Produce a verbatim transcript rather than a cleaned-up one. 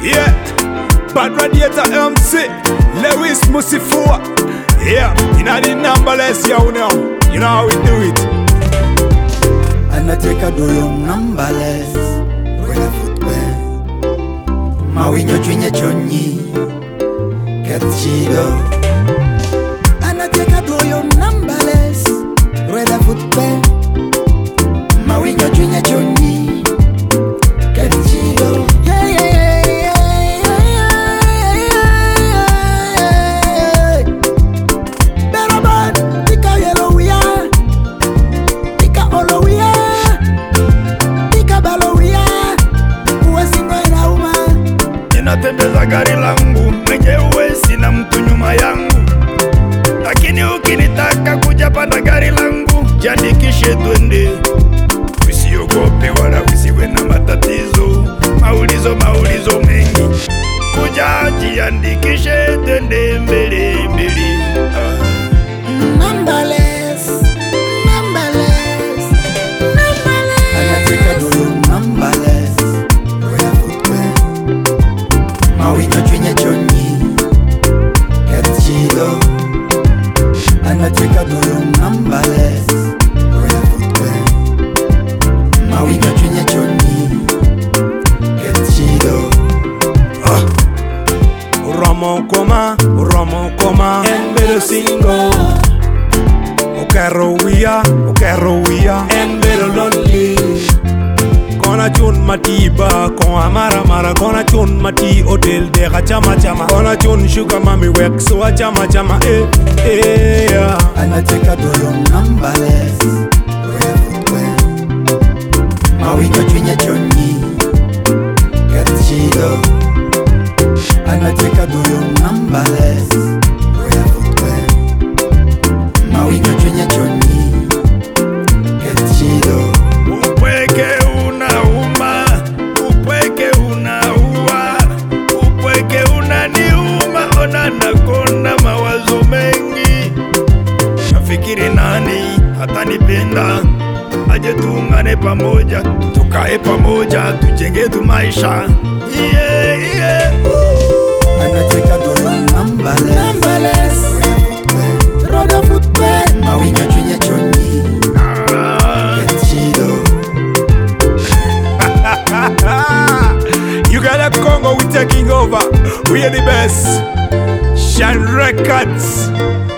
Yeah, Bad Radiator M C, Lewis Musifua. Yeah, you know the numberless, yo, now. You know how we do it. Anateka doyo numberless, wena footwear. Mawinyo chwenye chonyi, get chido. Anateka doyo numberless, wena footwear. Mawinyo chwenye chonyi, get chido. Yeah, yeah, yeah, yeah, yeah, yeah, yeah. Better bad, tika yellow ya, tika olo ya, tika balo ya. Uwe singo ina uma. Ninatembeza gari langu mwenyewe, sina mtu nyuma yangu. Lakini ukinitaka kuja panda gari langu, jiandikishe twende. Usiogope wala usiwe na matatizo, maulizo maulizo mengi. Kuja jiandikishe twende mbele mbele. Ah. Numberless, numberless, numberless. Anateka doyo numberless, wena footwear. Mawinyo chwenye chonyi, get chido. Anateka doyo numberless, wena footwear. Mawinyo chwenye chonyi, get chido. Uromo koma, uromo koma, embelo singo. Ukero wia, ukero wia, embelo lonely. Kona chun matiba, kona mara mara, kona chun mati hotel dega chama chama. Kona chun sugar mami wek so chama chama, eh eh yeah. Anateka doyo numberless, wena footwear. Mawinyo chwenye chonyi, get chido. Anateka doyo numberless, wena footwear. Mawinyo chwenye chonyi, get chido. Upweke unauma, upweke unaua, upweke unaniuma, ona nakonda mawazo mengi. Nafikiri nani atanipenda, aje tuungane pamoja, tukae pamoja, tujenge tu maisha. Yeah, yeah. Anateka doyo numberless, numberless. Roda footwear. Mawinyo chwenye chonyi, Ah. get chido. You got a Congo, we taking over. We are the best. Shan Records.